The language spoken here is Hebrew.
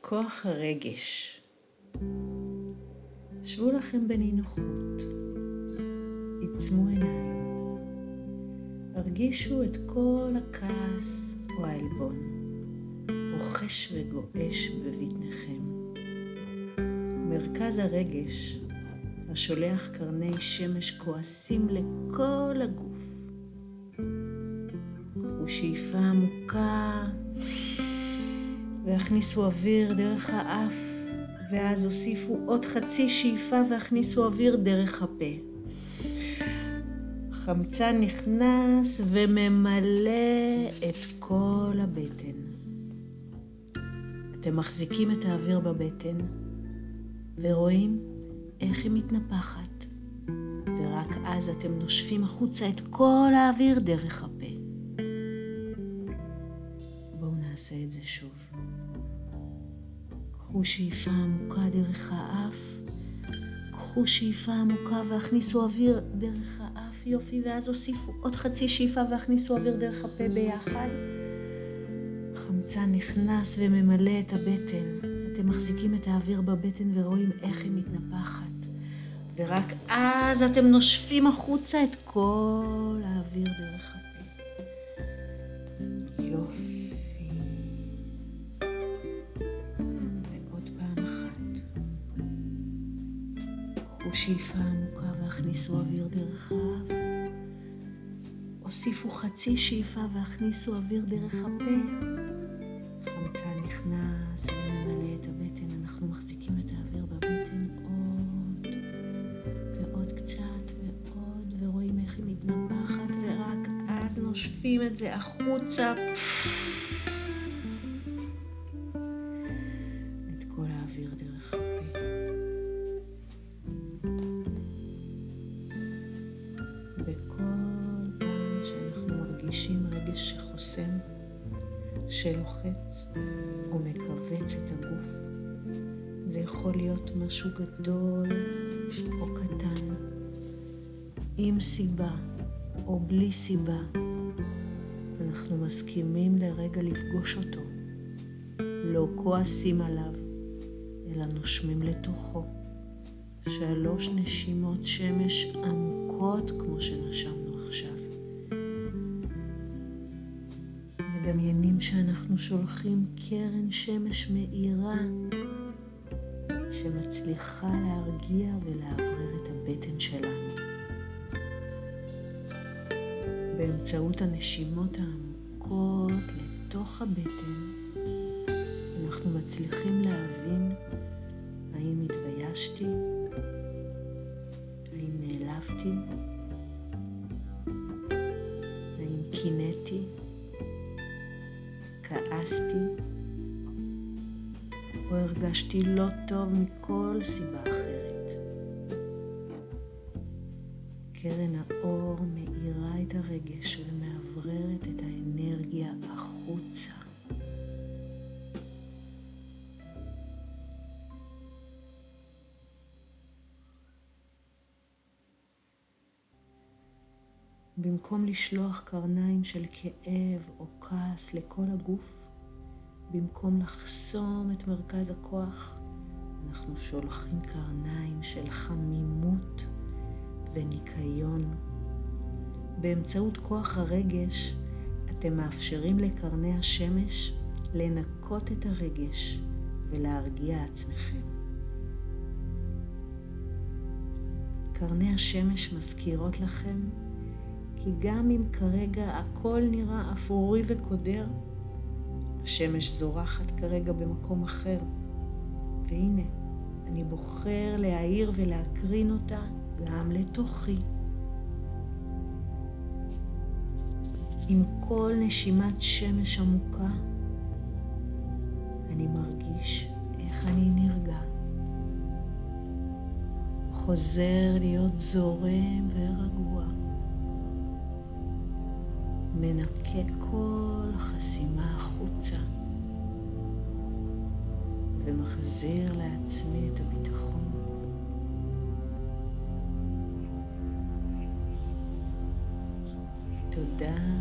כוח הרגש. שבו לכם בנינוחות, עצמו עיניים, הרגישו את כל הכעס או העלבון, רוחש וגועש בבטנכם. מרכז הרגש, השולח קרני שמש כועסים לכל הגוף. קחו שאיפה עמוקה והכניסו אוויר דרך האף, ואז הוסיפו עוד חצי שאיפה והכניסו אוויר דרך הפה. חמצן נכנס וממלא את כל הבטן. אתם מחזיקים את האוויר בבטן ורואים איך היא מתנפחת, ורק אז אתם נושפים החוצה את כל האוויר דרך הפה. בואו נעשה את זה שוב. קחו שאיפה עמוקה דרך האף, קחו שאיפה עמוקה והכניסו אוויר דרך האף, יופי, ואז הוסיפו עוד חצי שאיפה והכניסו אוויר דרך הפה ביחד. חמצן נכנס וממלא את הבטן. אתם מחזיקים את האוויר בבטן ורואים איך היא מתנפחת, ורק אז אתם נושפים החוצה את כל האוויר דרך הפה. יופי. ועוד פעם אחת. קחו שאיפה עמוקה והכניסו אוויר דרך האף. הוסיפו חצי שאיפה והכניסו אוויר דרך הפה. חמצן נכנס וממלא את הבטן. אנחנו מחזיקים את האוויר בבטן עוד ועוד קצת ועוד, ורואים איך היא מתנפחת, ורק אז נושפים את זה החוצה. את כל האוויר דרך הפה. בכל פעם שאנחנו מרגישים רגש שחוסם, שלוחץ או מכווץ את הגוף, זה יכול להיות משהו גדול או קטן, עם סיבה או בלי סיבה. אנחנו מסכימים לרגע לפגוש אותו, לא כועסים עליו, אלא נושמים לתוכו 3 נשימות שמש עמוקות כמו שנשמנו עכשיו. מדמיינים שאנחנו שולחים קרן שמש מאירה שמצליחה להרגיע ולעברר את הבטן שלנו. באמצעות הנשימות העמוקות לתוך הבטן אנחנו מצליחים להבין האם התביישתי, האם נעלבתי, האם קינאתי, כעסתי, או הרגשתי לא טוב מכל סיבה אחרת. קרן האור מאירה את הרגש ומעבררת את האנרגיה החוצה. במקום לשלוח קרניים של כאב או כעס לכל הגוף, במקום לחסום את מרכז הכוח, אנחנו שולחים קרניים של חמימות וניקיון. באמצעות כוח הרגש, אתם מאפשרים לקרני השמש לנקות את הרגש ולהרגיע עצמכם. קרני השמש מזכירות לכם כי גם אם כרגע הכל נראה אפורי וקודר, השמש זורחת כרגע במקום אחר, והנה, אני בוחר להאיר ולהקרין אותה גם לתוכי. עם כל נשימת שמש עמוקה, אני מרגיש איך אני נרגע. חוזר להיות זורם ורגוע. מנקה כל חסימה החוצה ומחזיר לעצמי את הביטחון. תודה